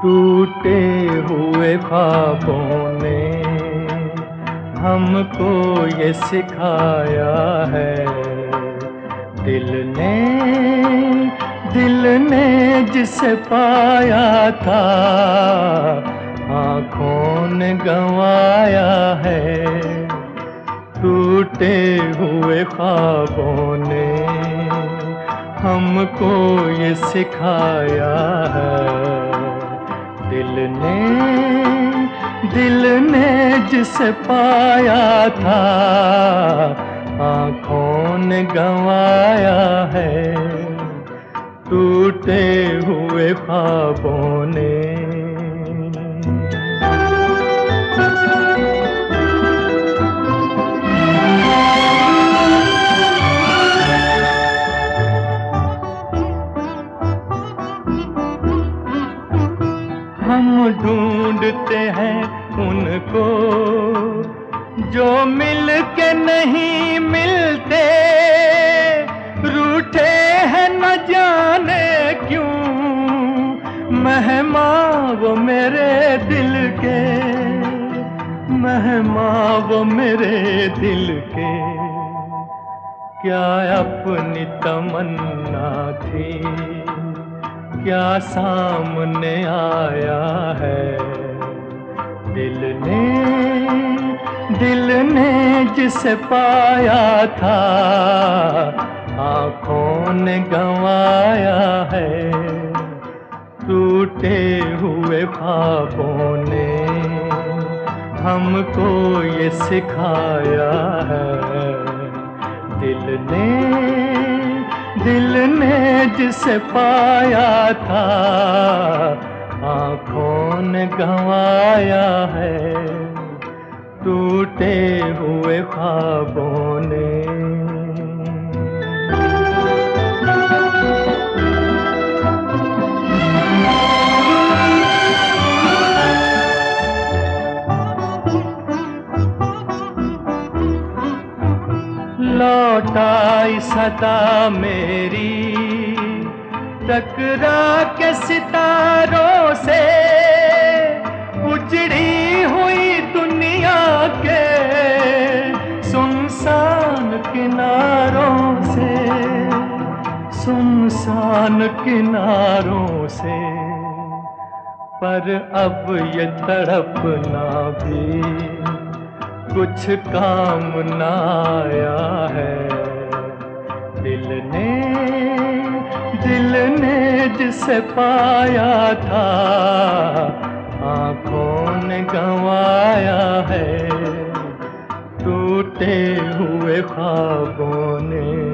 टूटे हुए ख्वाबों ने हमको ये सिखाया है। दिल ने जिसे पाया था आँखों ने गंवाया है। टूटे हुए ख्वाबों ने हमको ये सिखाया है। दिल ने जिसे पाया था आँखों ने गंवाया है। टूटे हुए ख्वाबों ने। हम ढूंढते हैं उनको जो मिल के नहीं मिलते। रूठे हैं न जाने क्यों मेहमान वो मेरे दिल के, मेहमान वो मेरे दिल के। क्या अपनी तमन्ना थी क्या सामने आया है। दिल ने जिसे पाया था आँखों ने गंवाया है। टूटे हुए ख्वाबों ने हमको ये सिखाया है। दिल ने जिसे पाया था आँखों ने गंवाया है। टूटे हुए ख्वाबों ने। लौट आई सदा मेरी टकरा के सितारों से। उजड़ी हुई दुनिया के सुनसान किनारों से, सुनसान किनारों से। पर अब ये तड़पना भी कुछ काम न आया है। दिल ने जिसे पाया था आँखों ने गंवाया है। टूटे हुए ख्वाबों ने।